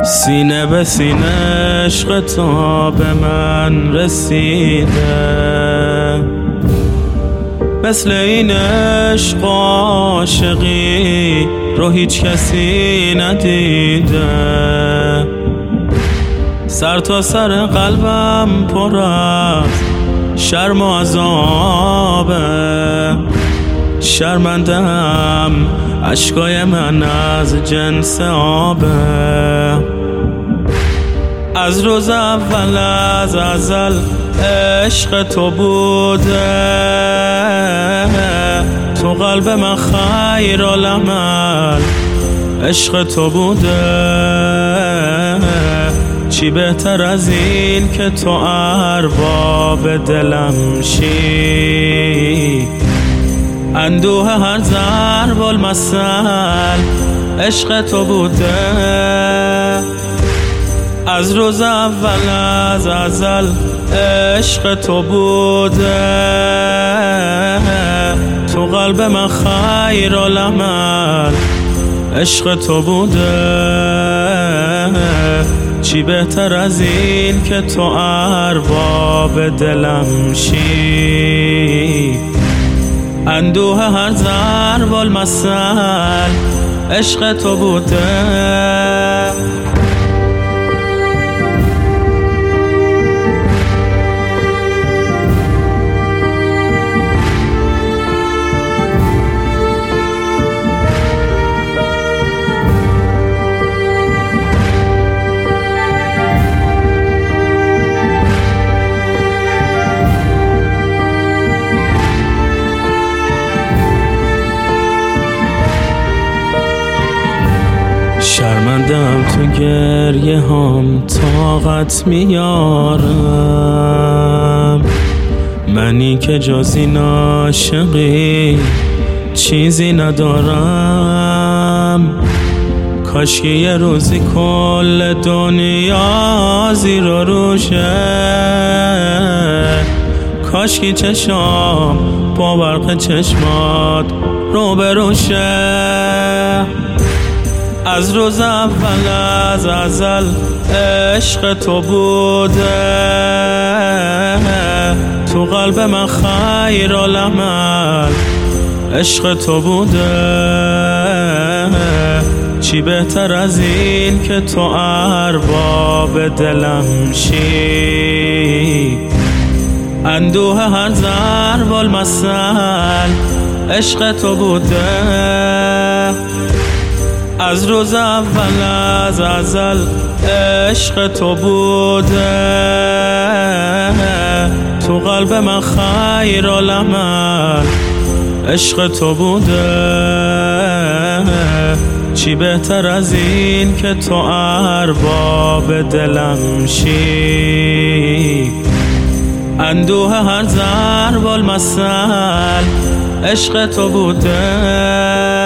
سینه به سینه عشق تو به من رسیده، مثل این عشق و عاشقی رو هیچ کسی ندیده. سر تا سر قلبم پر از شرم و عذابه، شرمندم اشکای من از جنس آبه. از روز اول از ازل عشق تو بوده، تو قلب من خیرالعمل عشق تو بوده. چی بهتر از این که تو ارباب دلم شی، اندوه هر ضرب المثل عشق تو بوده. از روز اول از ازل عشق تو بوده، تو قلب من خیرالعمل عشق تو بوده. چی بهتر از این که تو ارباب دلم شی، اندوه هر ضرب المثل عشق تو بوده. شرمندم تو گریه هم طاقت میارم، منی که جز این عاشقی چیزی ندارم. کاش که یه روزی کل دنیا زیر و روشه، کاش که چشام با برق چشمات رو بروشه. از روز اول از ازل عشق تو بوده، تو قلب من خیرالعمل عشق تو بوده. چی بهتر از این که تو ارباب دلم شی، اندوه هر ضرب المثل عشق تو بوده. از روز اول از ازل عشق تو بوده، تو قلب من خیرالعمل عشق تو بوده. چی بهتر از این که تو ارباب دلم شی، اندوه هر ضرب المثل عشق تو بوده.